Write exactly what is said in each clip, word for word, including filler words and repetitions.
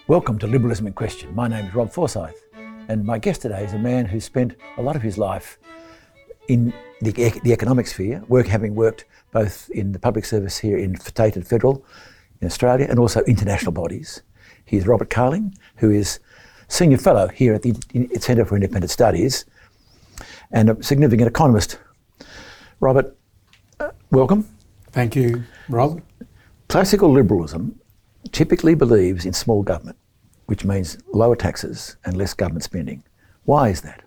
Welcome to Liberalism in Question. My name is Rob Forsyth, and my guest today is a man who spent a lot of his life in the, the economic sphere, work, having worked both in the public service here in state and federal in Australia and also international bodies. He is Robert Carling, who is Senior Fellow here at the Centre for Independent Studies and a significant economist. Robert, uh, welcome. Thank you, Rob. Classical liberalism typically believes in small government, which means lower taxes and less government spending. Why is that?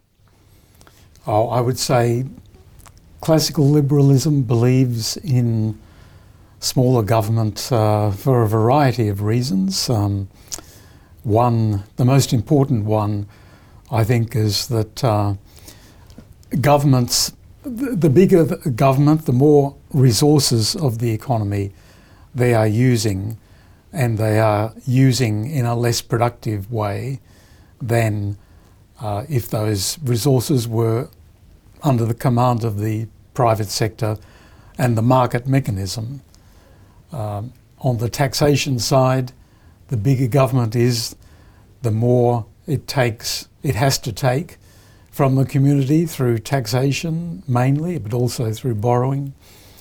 Oh, I would say classical liberalism believes in smaller government uh, for a variety of reasons. Um, one, the most important one, I think, is that uh, governments, the, the bigger the government, the more resources of the economy they are using, and they are using in a less productive way than uh, if those resources were under the command of the private sector and the market mechanism. Um, on the taxation side, the bigger government is, the more it takes, it has to take from the community through taxation mainly, but also through borrowing.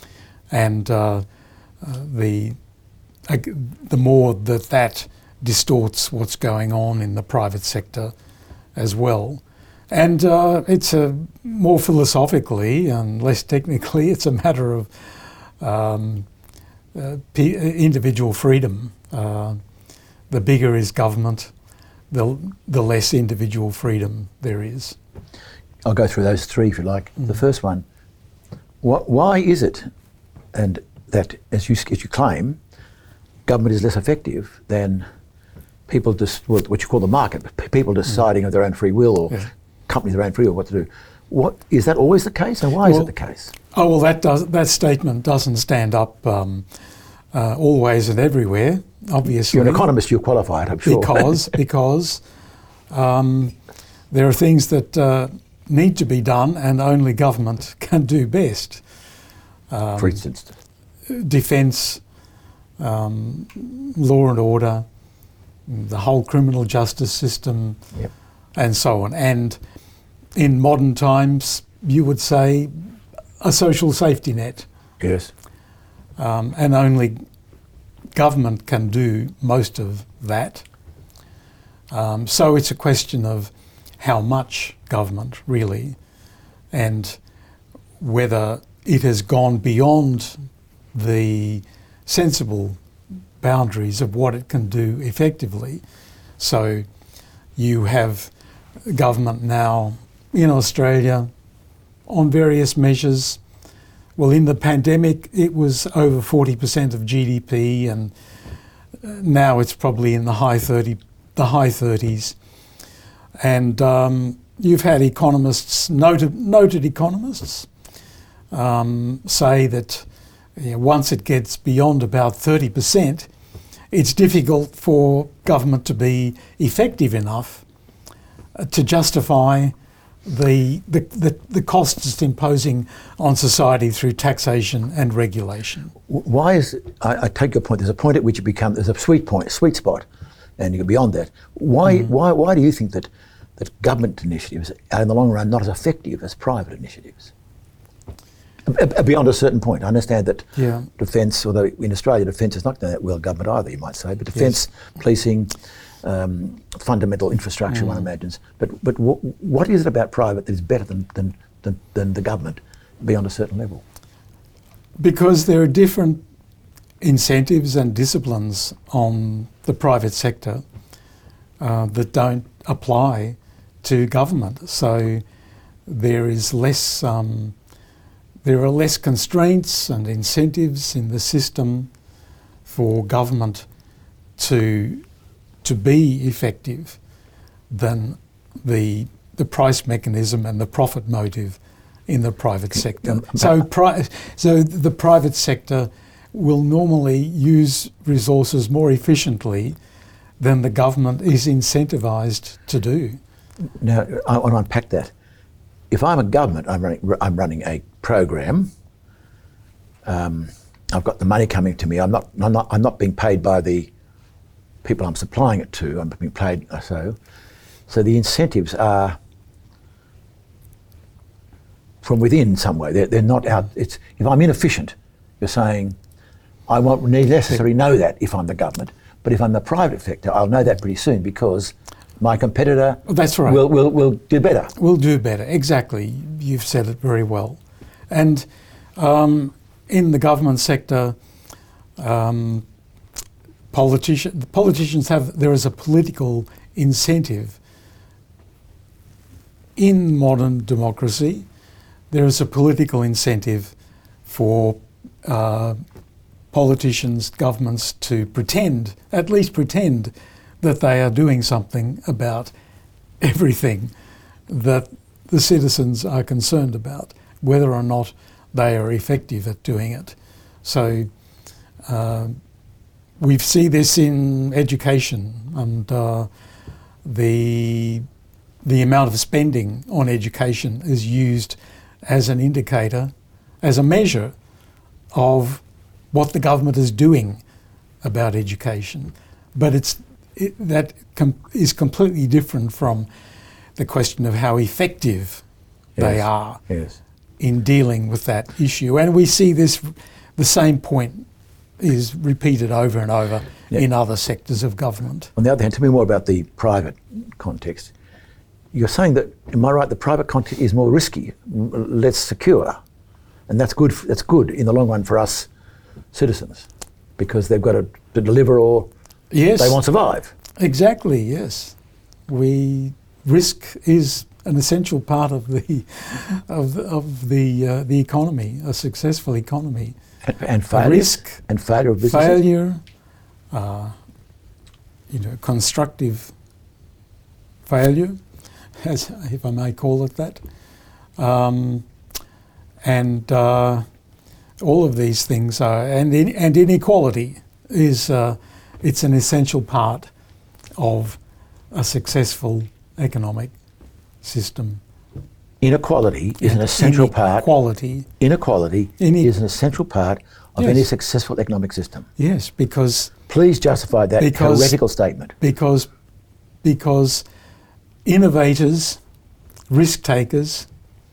And uh, uh, the uh, the more that that distorts what's going on in the private sector as well. And uh, it's a more philosophically and less technically, it's a matter of um, uh, p- individual freedom. Uh, the bigger is government, the the less individual freedom there is. I'll go through those three if you like. Mm. The first one, wh- why is it, and that as you as you claim, government is less effective than people just well, what you call the market, people deciding mm. of their own free will, or yeah. companies of their own free will what to do. What is that always the case, and why well, is it the case? Oh well, that does that statement doesn't stand up um, uh, always and everywhere. Obviously, you're an economist. You're qualified, I'm sure. Because because um, there are things that uh, need to be done, and only government can do best. Um, For instance, defence. Um, law and order, the whole criminal justice system, yep. and so on. And in modern times, you would say a social safety net. Yes. Um, and only government can do most of that. Um, so it's a question of how much government, really, and whether it has gone beyond the sensible boundaries of what it can do effectively. So you have government now in Australia on various measures. Well, in the pandemic, it was over forty percent of G D P, and now it's probably in the high thirty, the high thirties. And um, you've had economists, noted, noted economists, um, say that you know, once it gets beyond about thirty percent, it's difficult for government to be effective enough uh, to justify the, the, the, the costs it's imposing on society through taxation and regulation. Why is, I, I take your point, there's a point at which you become, there's a sweet point, a sweet spot, and you go beyond that. Why, mm. why, why do you think that, that government initiatives are in the long run not as effective as private initiatives? Beyond a certain point. I understand that yeah. defence, although in Australia defence is not doing that well government either, you might say, but defence, yes. policing, um, fundamental infrastructure, mm. one imagines. But but w- what is it about private that is better than, than, than, than the government beyond a certain level? Because there are different incentives and disciplines on the private sector uh, that don't apply to government. So there is less... Um, There are less constraints and incentives in the system for government to to be effective than the the price mechanism and the profit motive in the private sector. So, pri- so the private sector will normally use resources more efficiently than the government is incentivised to do. Now, I want to unpack that. If I'm a government, I'm running, I'm running a program. Um, I've got the money coming to me. I'm not, I'm not, I'm not being paid by the people I'm supplying it to, I'm being paid so. So the incentives are from within some way. They're, they're not out. It's, if I'm inefficient, you're saying, I won't necessarily know that if I'm the government, but if I'm the private sector, I'll know that pretty soon because my competitor That's right. will, will, will do better. Will do better, exactly. You've said it very well. And um, in the government sector, um, politician, the politicians have, there is a political incentive. In modern democracy, there is a political incentive for uh, politicians, governments to pretend, at least pretend, that they are doing something about everything that the citizens are concerned about, whether or not they are effective at doing it. So uh, we see this in education, and uh, the the amount of spending on education is used as an indicator, as a measure of what the government is doing about education. But it's it, that com- is completely different from the question of how effective Yes. they are Yes. in dealing with that issue. And we see this, the same point is repeated over and over Yeah. in other sectors of government. On the other hand, tell me more about the private context. You're saying that, am I right, the private context is more risky, m- less secure, and that's good. f- That's good in the long run for us citizens, because they've got to, to deliver or Yes, they won't survive. exactly, yes. We, risk is an essential part of the of the, of the uh, the economy, a successful economy. And, and A failure. risk, And failure of businesses. failure, uh, you know, constructive failure, as if I may call it that, um, and uh, all of these things are, and in, and inequality is uh, it's an essential part of a successful economic system. Inequality is an essential part. Inequality, Inequality Ine- is an essential part of Yes. any successful economic system. yes, because Please justify that Because- heretical statement. because because innovators, risk takers,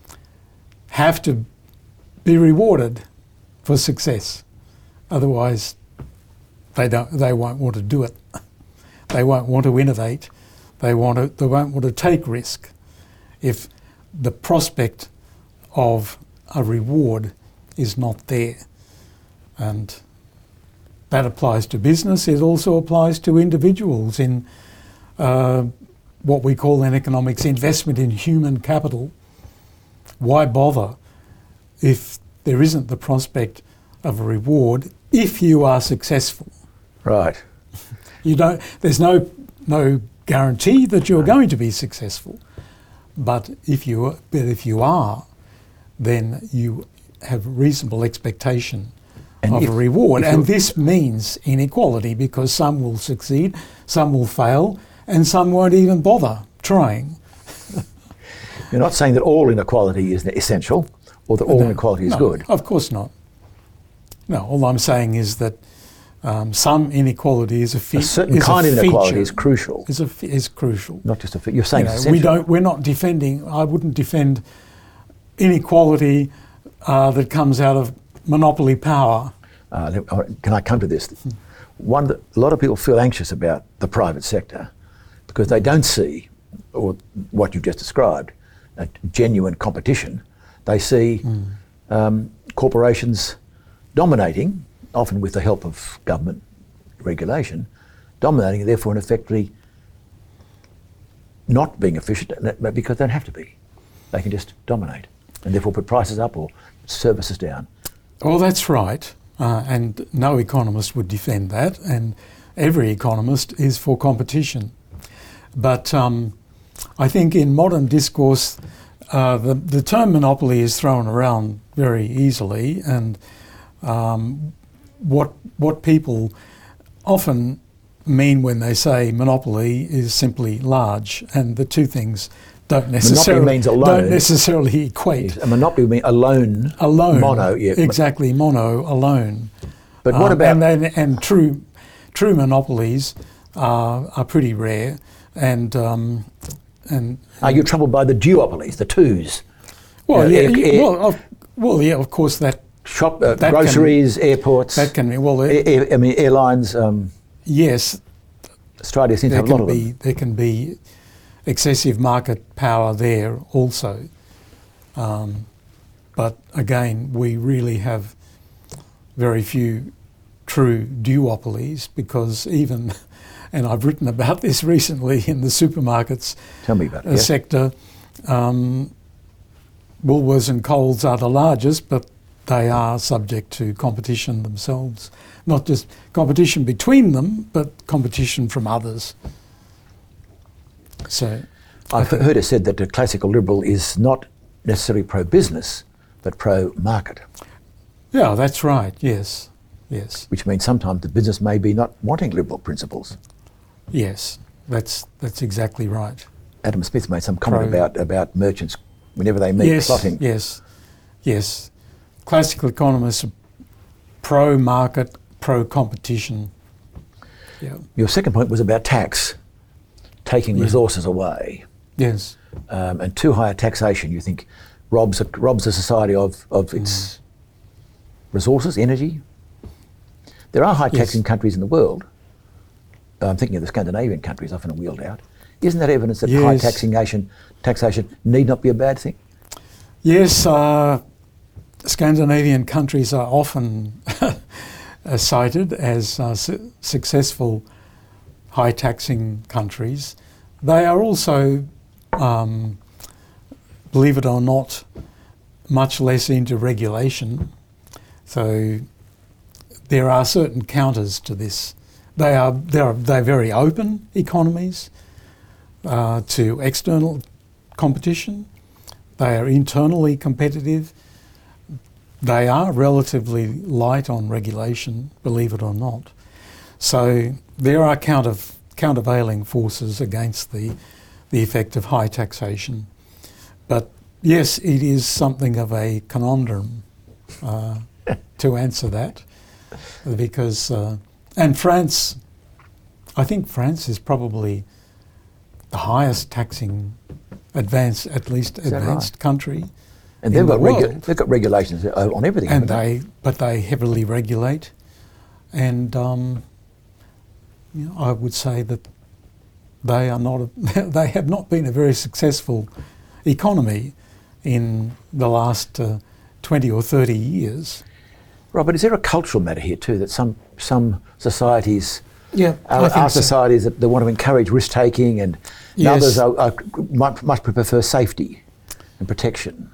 have to be rewarded for success. Otherwise, they don't. They won't want to do it. They won't want to innovate. They want to. They won't want to take risk. If the prospect of a reward is not there, and that applies to business. It also applies to individuals in uh, what we call in economics investment in human capital. Why bother if there isn't the prospect of a reward if you are successful? Right. You don't. There's no no guarantee that you're going to be successful, but if you but if you are, then you have reasonable expectation And of if- a reward. if And you're- this means inequality, because some will succeed, some will fail, and some won't even bother trying. You're not saying that all inequality is essential or that all No, inequality is no, good. Of course not. No, all I'm saying is that um, some inequality is a, fe- A certain is kind a of inequality feature, is crucial. Is, a f- is crucial. Not just a fit. You're saying You it's know, we essential. don't. We're not defending. I wouldn't defend inequality uh, that comes out of monopoly power. Uh, let- uh, can I come to this? One, that a lot of people feel anxious about the private sector because they don't see, or what you've just described, a genuine competition. They see um, corporations dominating, often with the help of government regulation, dominating, and therefore, in effectively, not being efficient uh, because they don't have to be. They can just dominate and therefore put prices up or services down. Well, that's right, uh, and no economist would defend that, and every economist is for competition. But um, I think in modern discourse, uh, the, the term monopoly is thrown around very easily, and um, what what people often mean when they say monopoly is simply large, and the two things don't necessarily means alone. don't necessarily equate. A monopoly would mean alone. Alone, Mono, yeah. exactly, mono, alone. But what Um, about and then and true, true monopolies are, are pretty rare. And um, and Are you troubled by the duopolies, the twos? well, You know, yeah, air- y- air- well, of, well, yeah, of course that Shop, uh, that groceries, airports, that can be well. air, air- I mean airlines. Um, Yes, Australia seems to there have a lot can of be them. there can be excessive market power there also. Um, but again, we really have very few true duopolies because even, and I've written about this recently in the supermarkets Tell me about it. uh, Yes. sector, um, Woolworths and Coles are the largest, but they are subject to competition themselves. Not just competition between them, but competition from others. So, I I've think- heard it said that the classical liberal is not necessarily pro-business, but pro-market, yeah, that's right. Yes, yes, which means sometimes the business may be not wanting liberal principles. yes. That's that's exactly right. Adam Smith made some comment Pro- about, about merchants whenever they meet yes, plotting. yes, yes. Classical economists are pro-market, pro-competition. Yeah. Your second point was about tax, taking Yeah. resources away. Yes. Um, and too high a taxation, you think, robs a, robs a society of, of its Mm. resources, energy. There are high Yes. taxing countries in the world. I'm thinking of the Scandinavian countries, often wheeled out. Isn't that evidence that high Yes. taxation, taxation need not be a bad thing? Yes, uh, Scandinavian countries are often uh, cited as uh, su- successful high taxing countries. They are also, um, believe it or not, much less into regulation. So there are certain counters to this. They are they're, they're very open economies uh, to external competition. They are internally competitive. They are relatively light on regulation, believe it or not. So there are counter, countervailing forces against the, the effect of high taxation. But yes, it is something of a conundrum uh, to answer that, because, uh, and France, I think France is probably the highest taxing advanced, at least that right? advanced country. And in they've the got, regu- world. they've got regulations uh, on everything. And haven't they, but they heavily regulate, and um, you know, I would say that they are not. A, they have not been a very successful economy in the last uh, twenty or thirty years. Robert, is there a cultural matter here too, that some some societies Yeah, are, I think are so. societies that they want to encourage risk taking, and Yes. others are, are much, much prefer safety and protection?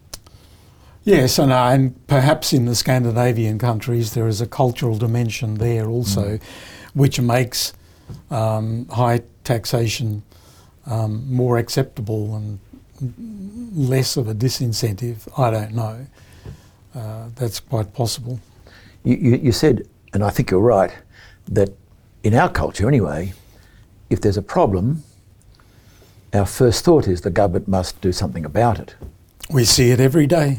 Yes, and, uh, and perhaps in the Scandinavian countries there is a cultural dimension there also, which makes um, high taxation um, more acceptable and less of a disincentive. I don't know. Uh, that's quite possible. You, you, you said, and I think you're right, that in our culture anyway, if there's a problem, our first thought is the government must do something about it. We see it every day.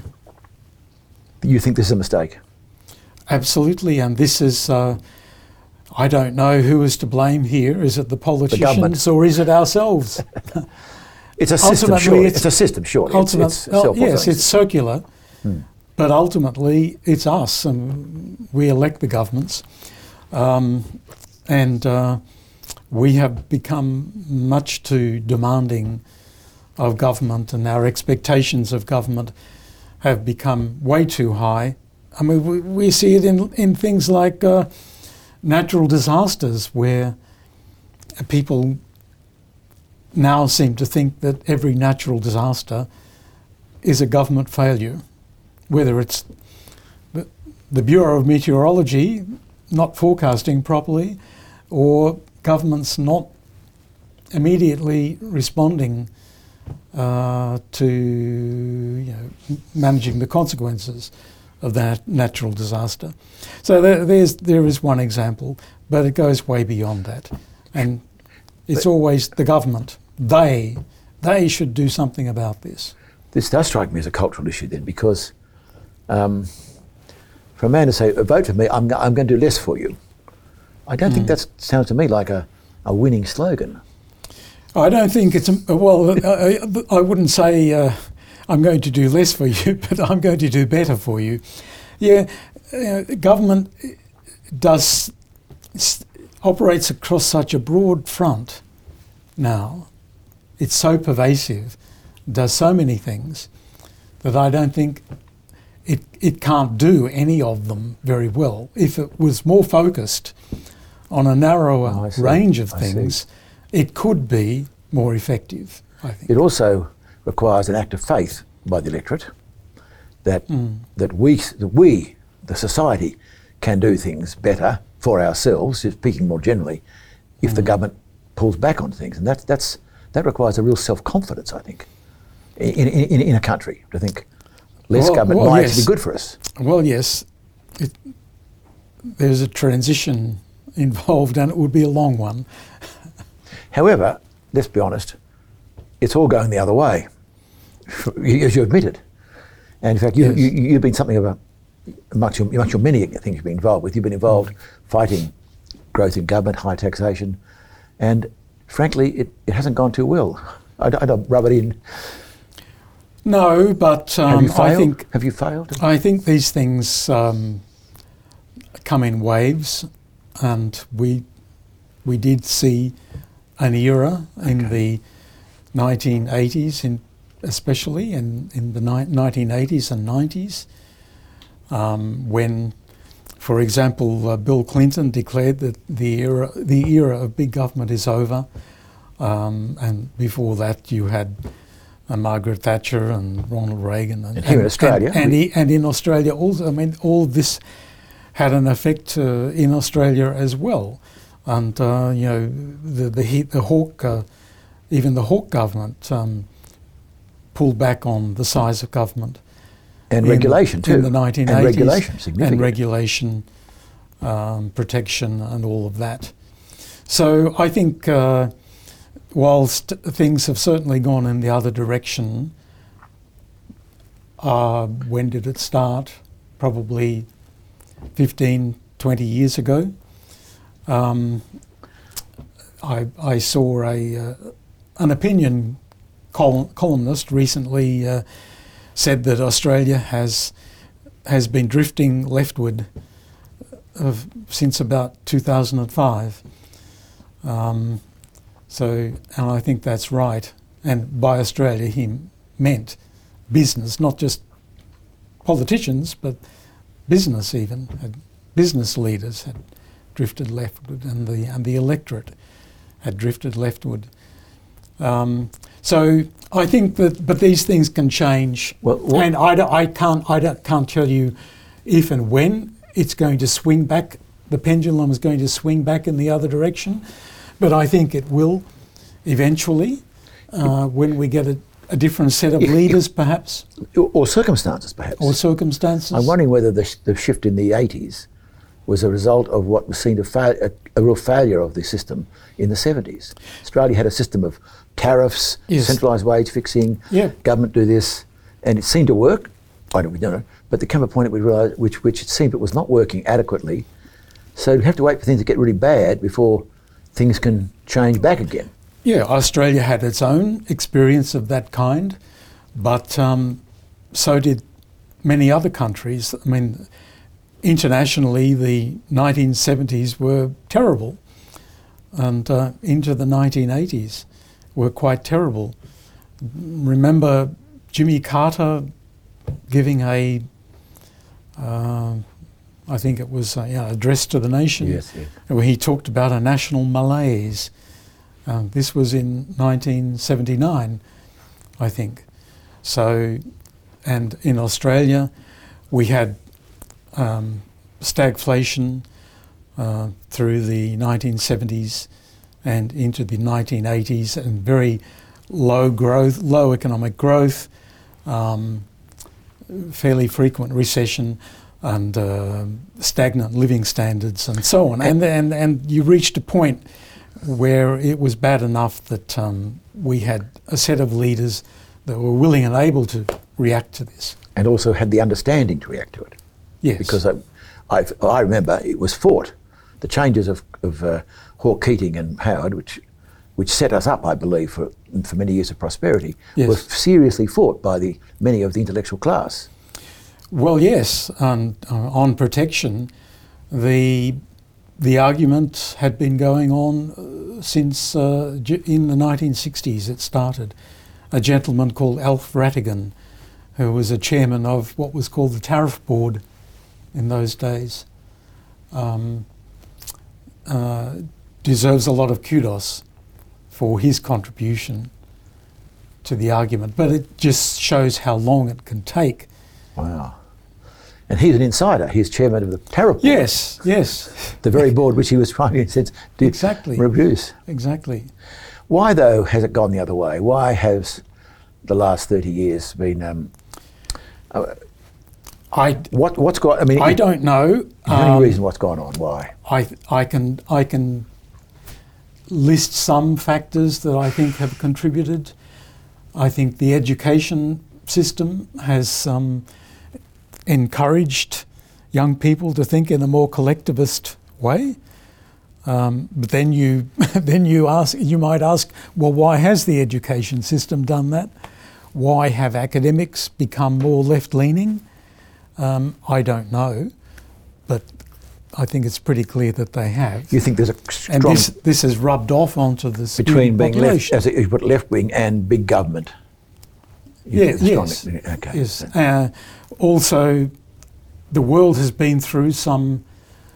You think this is a mistake? Absolutely, and this is, uh, I don't know who is to blame here. Is it the politicians or is it ourselves? It's a system, Ultimately, surely. It's, it's- a system, surely. Ultimate, it's, it's oh, self-fulfilling. yes, it's circular, but ultimately it's us, and we elect the governments, um, and uh, we have become much too demanding of government, and our expectations of government have become way too high. I mean, we, we see it in in things like uh, natural disasters, where people now seem to think that every natural disaster is a government failure, whether it's the, the Bureau of Meteorology not forecasting properly, or governments not immediately responding uh, to you know, m- managing the consequences of that natural disaster. So there, there's there is one example, but it goes way beyond that, and it's But- always the government. They they should do something about this. This does strike me as a cultural issue then, because um, for a man to say, vote for me, I'm, go- I'm going to do less for you, I don't think that sounds to me like a, a winning slogan. I don't think it's, a, well, I, I wouldn't say uh, I'm going to do less for you, but I'm going to do better for you. Yeah, uh, government does, operates across such a broad front now. It's so pervasive, does so many things, that I don't think it, it can't do any of them very well. If it was more focused on a narrower Oh, I see. range of I see. things, it could be more effective, I think. It also requires an act of faith by the electorate that Mm. that we, that we, the society, can do things better for ourselves, just speaking more generally, if Mm. the government pulls back on things. And that's, that's, that requires a real self-confidence, I think, in, in, in a country, to think less Well- government well, might yes. actually be good for us. Well, yes, it, there's a transition involved, and it would be a long one. However, let's be honest, it's all going the other way, as you admitted. And in fact, you, Yes. you, you've been something of a, amongst your, amongst your many things you've been involved with, you've been involved fighting growth in government, high taxation, and frankly, it, it hasn't gone too well. I don't, I don't rub it in. No, but Have um, you failed? I think Have you failed? I think these things um, come in waves, and we we did see an era in the nineteen eighties, in especially in in the ni- nineteen eighties and nineties, um, when, for example, uh, Bill Clinton declared that the era the era of big government is over, um, and before that you had uh, Margaret Thatcher and Ronald Reagan, and, And here in Australia, and, and, we- he- and in Australia also. I mean, all this had an effect uh, in Australia as well, and uh, you know the the he- the Hawke, uh, even the Hawke government um, pulled back on the size of government. And in- regulation too. in the nineteen eighties, And regulation, significant. and regulation, um, protection, and all of that. So I think, uh, whilst things have certainly gone in the other direction, uh, when did it start? Probably fifteen, twenty years ago. Um, I, I saw a uh, an opinion col- columnist recently uh, said that Australia has has been drifting leftward of, since about two thousand five. Um, so, and I think that's right. And by Australia, he meant business, not just politicians, but business even. Had, business leaders had drifted leftward, and the and the electorate had drifted leftward. Um, so I think that, but these things can change, Well, what- and I, don't- I can't I don't, can't tell you if and when it's going to swing back. The pendulum is going to swing back in the other direction, but I think it will eventually uh, when we get a, a different set of If- if- leaders, perhaps, Or, or circumstances, perhaps. or circumstances. I'm wondering whether the, sh- the shift in the eighties was a result of what was seen a, fa- a, a real failure of the system in the seventies. Australia had a system of tariffs, Yes. centralised wage fixing, Yeah. government do this, and it seemed to work. I don't, we don't know, but there came a point at we realised, which, which it seemed it was not working adequately. So we have to wait for things to get really bad before things can change back again. Yeah, Australia had its own experience of that kind, but um, so did many other countries. I mean, internationally, the nineteen seventies were terrible, and uh, into the nineteen eighties were quite terrible. Remember Jimmy Carter giving a, uh, I think it was a, yeah, address to the nation, Yes, yes. where he talked about a national malaise. Um, this was in nineteen seventy-nine, I think. So, and in Australia, we had um, stagflation uh, through the nineteen seventies and into the nineteen eighties, and very low growth, low economic growth, um, fairly frequent recession, and uh, stagnant living standards, and so on. And and and you reached a point where it was bad enough that um, we had a set of leaders that were willing and able to react to this. And also had the understanding to react to it. Yes. Because I, I, I remember it was fought the changes of, of uh, Hawke Keating and Howard, which which set us up, I believe, for for many years of prosperity, Yes. were seriously fought by the many of the intellectual class. Well, yes, and uh, on protection, the the argument had been going on uh, since uh, j- in the nineteen sixties. It started. A gentleman called Alf Rattigan, who was a chairman of what was called the Tariff Board in those days, um, uh, deserves a lot of kudos for his contribution to the argument. But it just shows how long it can take. Wow. And he's an insider. He's chairman of the Tariff Board. Yes, yes. The very board which he was trying, in a sense, to Exactly. reproduce. Exactly. Why, though, has it gone the other way? Why has the last thirty years been... Um, uh, I, what, what's got... I mean, I is don't know. there any Um, reason what's gone on? Why? I, I can I can list some factors that I think have contributed. I think the education system has um, encouraged young people to think in a more collectivist way. Um, but then you then you ask you might ask, well, why has the education system done that? Why have academics become more left-leaning? Um, I don't know, but I think it's pretty clear that they have. You think there's a strong... And this this has rubbed off onto the student between being left, population. as you put, left-wing and big government? You Yeah, think there's yes, strong- Okay. yes. Uh, also, the world has been through some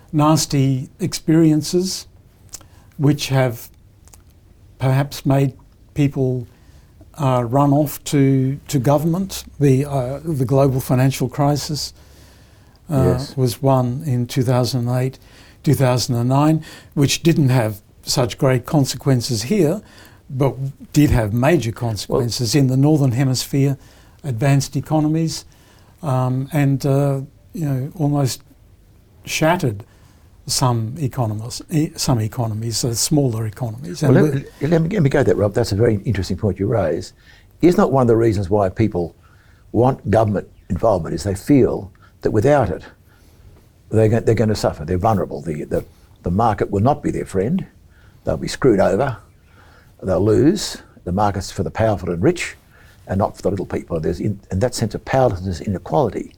nasty experiences which have perhaps made people uh, run off to, to government. The, uh, the global financial crisis uh, Yes. was one in two thousand eight, two thousand nine, which didn't have such great consequences here, but did have major consequences in the Northern Hemisphere, advanced economies, um, and uh, you know, almost shattered some economies, e- some economies, uh, smaller economies. Well, And let, we- let, me, let me go there, Rob. That's a very interesting point you raise. Is not one of the reasons why people want government involvement is they feel that without it, they're, go- they're going to suffer. They're vulnerable. The, the, the market will not be their friend. They'll be screwed over. They'll lose. The market's for the powerful and rich and not for the little people. There's in, and that sense of powerlessness, inequality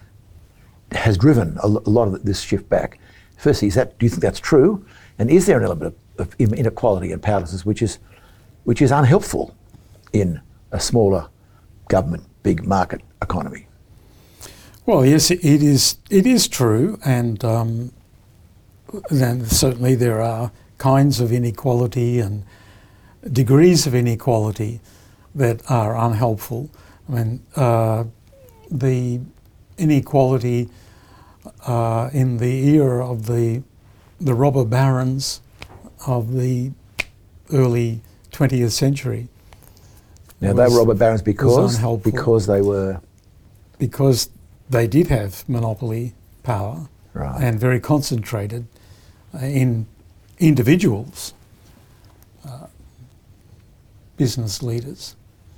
has driven a, lo- a lot of this shift back. Firstly, is that, do you think that's true? And is there an element of, of in- inequality and powerlessness which is, which is unhelpful in a smaller government, big market economy? Well, yes, it it is. It is true, and um, then certainly there are kinds of inequality and degrees of inequality that are unhelpful. I mean, uh, the inequality uh, in the era of the the robber barons of the early twentieth century. Now, they were robber barons because, unhelpful. because they were... Because they did have monopoly power Right. and very concentrated uh, in individuals, uh, business leaders.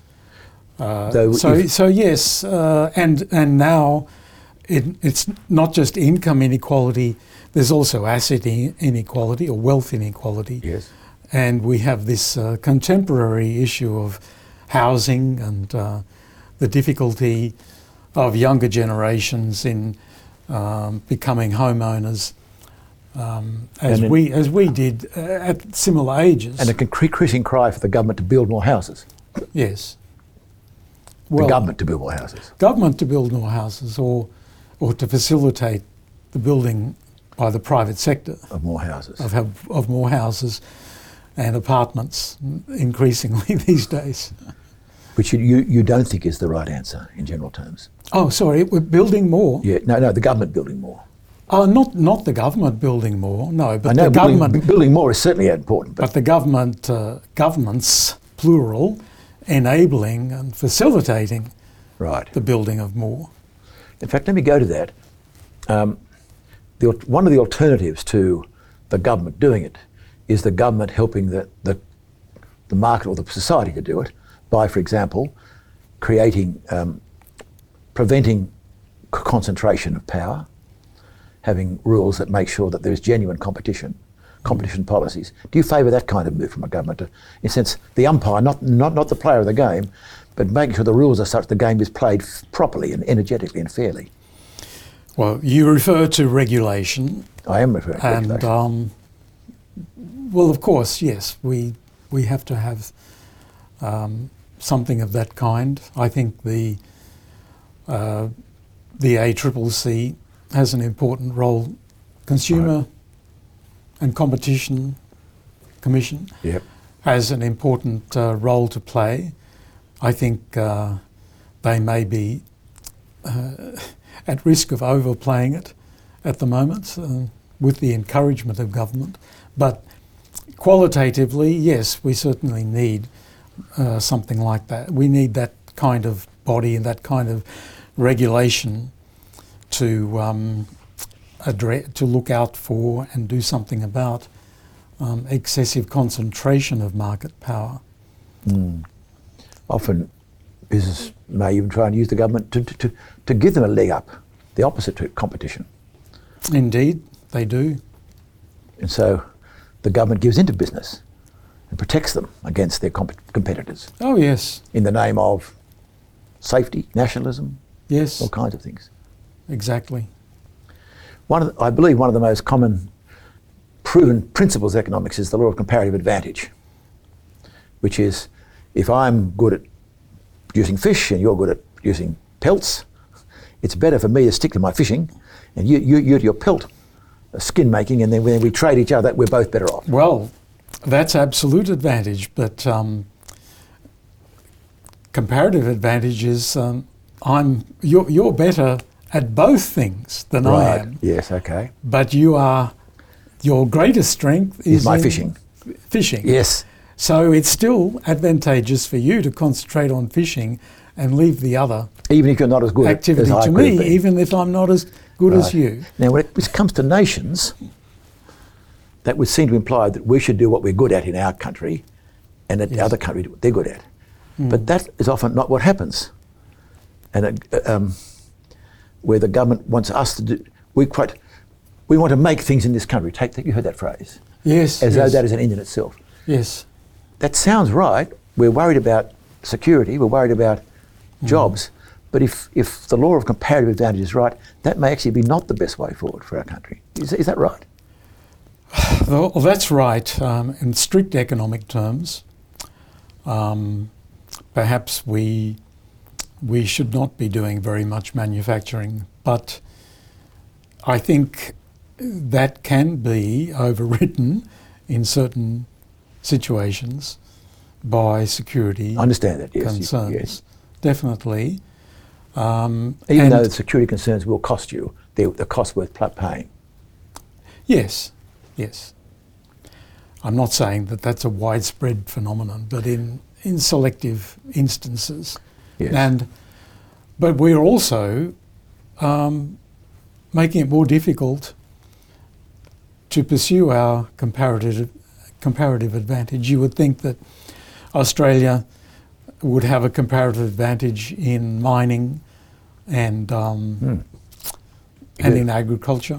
Uh, Though so, if- so yes, uh, and and now it, it's not just income inequality. There's also asset i- inequality or wealth inequality. Yes. And we have this uh, contemporary issue of housing and uh, the difficulty of younger generations in um, becoming homeowners, um, as And in- we as we did uh, at similar ages. And a increasing cry for the government to build more houses. yes, the government to build more houses. government to build more houses, or or to facilitate the building by the private sector Of more houses. of have, of more houses and apartments increasingly these days. Which you, you, you don't think is the right answer in general terms. Oh, sorry, we're building more. Yeah, no, no, the government building more. Uh, not not the government building more, no, I but know the building, government, building more is certainly important, but but the government, uh, governments, plural, enabling and facilitating right. the building of more. In fact, let me go to that. Um, the, al- one of the alternatives to the government doing it is the government helping the, the, the market or the society to do it by, for example, creating, um, preventing c- concentration of power, having rules that make sure that there is genuine competition, competition mm. policies. Do you favour that kind of move from a government? To, in a sense, the umpire, not, not, not the player of the game, but making sure the rules are such the game is played f- properly and energetically and fairly? Well, you refer to regulation. I am referring to and, regulation. Um, well, of course, yes, we we have to have um, something of that kind. I think the uh, the A C C C has an important role. Consumer right. and Competition Commission yep. has an important uh, role to play. I think uh, they may be uh, at risk of overplaying it at the moment uh, with the encouragement of government. But qualitatively, yes, we certainly need uh, something like that. We need that kind of body and that kind of regulation to um, address, to look out for and do something about um, excessive concentration of market power. Mm. Often business may even try and use the government to, to, to give them a leg up, the opposite to competition. Indeed, they do. And so the government gives into business and protects them against their comp- competitors. Oh, yes. In the name of safety, nationalism, yes, all kinds of things. Exactly. One of the, I believe one of the most common proven principles of economics is the law of comparative advantage, which is if I'm good at producing fish and you're good at producing pelts, it's better for me to stick to my fishing and you, you, you to your pelt skin making, and then when we trade each other, we're both better off. Well, that's absolute advantage, but um, comparative advantage is um, I'm you're, you're better at both things than right. I am. Yes, okay. But you are your greatest strength is, is my in fishing. Fishing. Yes. So it's still advantageous for you to concentrate on fishing and leave the other even if you're not as good activity as I to could me, be. even if I'm not as good right. as you. Now, when it comes to nations, that would seem to imply that we should do what we're good at in our country and that yes. the other country do what they're good at. Mm. But that is often not what happens. And uh, um, where the government wants us to do, we quite, we want to make things in this country. Take that, you heard that phrase. Yes. As yes. though that is an end in itself. Yes. That sounds right. We're worried about security, we're worried about mm. jobs. But if, if the law of comparative advantage is right, that may actually be not the best way forward for our country. Is, is that right? Well, that's right. Um, in strict economic terms, um, perhaps we we should not be doing very much manufacturing, but I think that can be overridden in certain situations by security I understand that, yes. concerns. You, yes. Definitely. Um, Even though the security concerns will cost you, they're the cost worth paying. Yes, yes. I'm not saying that that's a widespread phenomenon, but in, in selective instances. Yes. And but we're also um, making it more difficult to pursue our comparative comparative advantage. You would think that Australia would have a comparative advantage in mining and um, mm. and Yeah. in agriculture.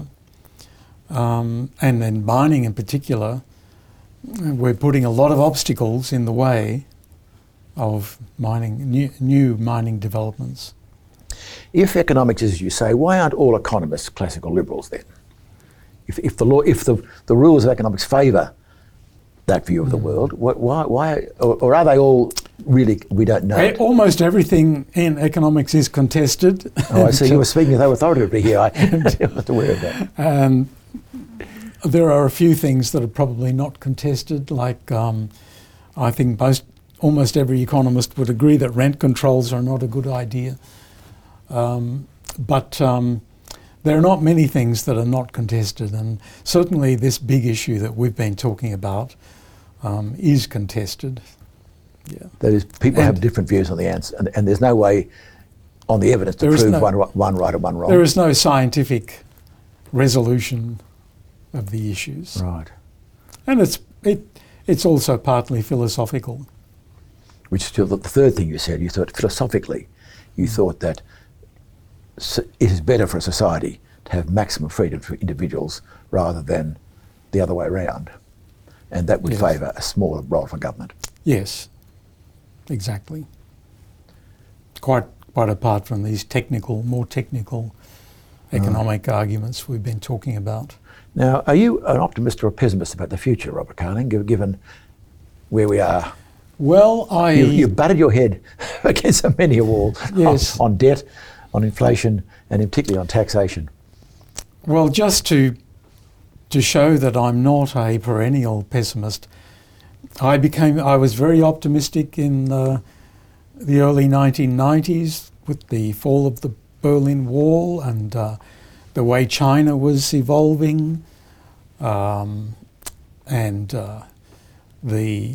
Um, and in mining in particular, we're putting a lot of obstacles in the way of mining, new, new mining developments. If economics is as you say, why aren't all economists classical liberals then? If, if the law, if the, the rules of economics favour that view of the world, wh- why, why or, or are they all really, we don't know? Eh, Almost everything in economics is contested. Oh, I see. You were speaking as though authoritatively here. I wasn't aware of that. Um, there are a few things that are probably not contested, like um, I think most, almost every economist would agree that rent controls are not a good idea. Um, but um, there are not many things that are not contested, and certainly this big issue that we've been talking about um, is contested. Yeah. That is, people And have different views on the answer, and, and there's no way on the evidence to There is prove no- one, ri- one right or one wrong. There is no scientific resolution of the issues. Right. And it's it it's also partly philosophical. Which is still the third thing you said. You thought philosophically, you thought that s- it is better for a society to have maximum freedom for individuals rather than the other way around. And that would Yes. favour a smaller role for government. Yes, exactly. Quite quite apart from these technical, more technical economic arguments we've been talking about. Now, are you an optimist or a pessimist about the future, Robert Carling, gi- given where we are? Well, I You, you've butted your head against so many a wall Yes. on, on debt, on inflation, and particularly on taxation. well just to to show that I'm not a perennial pessimist, I became I was very optimistic in uh, the early nineteen nineties with the fall of the Berlin Wall and uh, the way China was evolving, um, and uh, the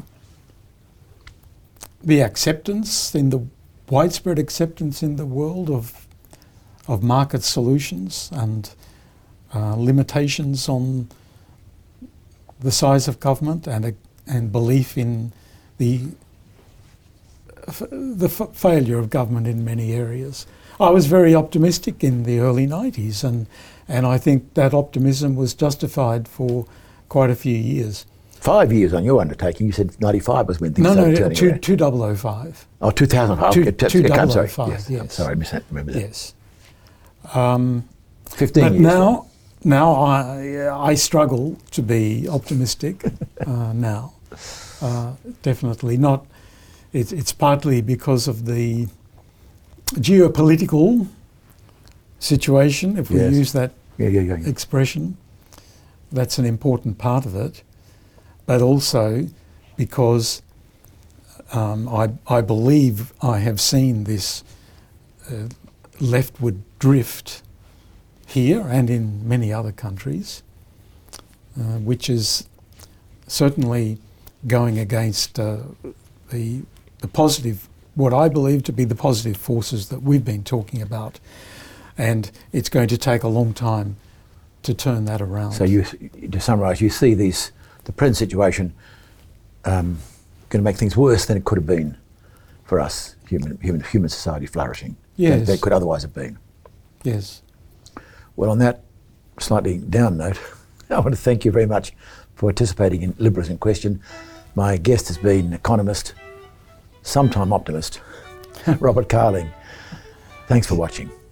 the acceptance in the widespread acceptance in the world of of market solutions and uh, limitations on the size of government and a, and belief in the f- the f- failure of government in many areas. I was very optimistic in the early nineties, and and I think that optimism was justified for quite a few years. Five years on your undertaking, you said ninety-five was when things No, started no, turning two, around. two thousand five. Oh, two thousand five. Two- Okay, t- two okay, I'm thousand sorry. five, Yes, I'm yes. sorry, I misremember that. Yes. Um, fifteen but years. now, now I I struggle to be optimistic. uh, now, uh, definitely not. It's it's partly because of the geopolitical situation, if we Yes. use that Yeah, yeah, yeah. yeah. expression. That's an important part of it, but also because um, I, I believe I have seen this uh, leftward drift here and in many other countries, uh, which is certainly going against uh, the, the positive, what I believe to be the positive forces that we've been talking about. And it's going to take a long time to turn that around. So you, to summarise, you see these, the present situation um, going to make things worse than it could have been for us, human human, human society flourishing. Yes. That, that could otherwise have been. Yes. Well, on that slightly down note, I want to thank you very much for participating in Liberals in Question. My guest has been economist, sometime optimist, Robert Carling. Thanks for watching.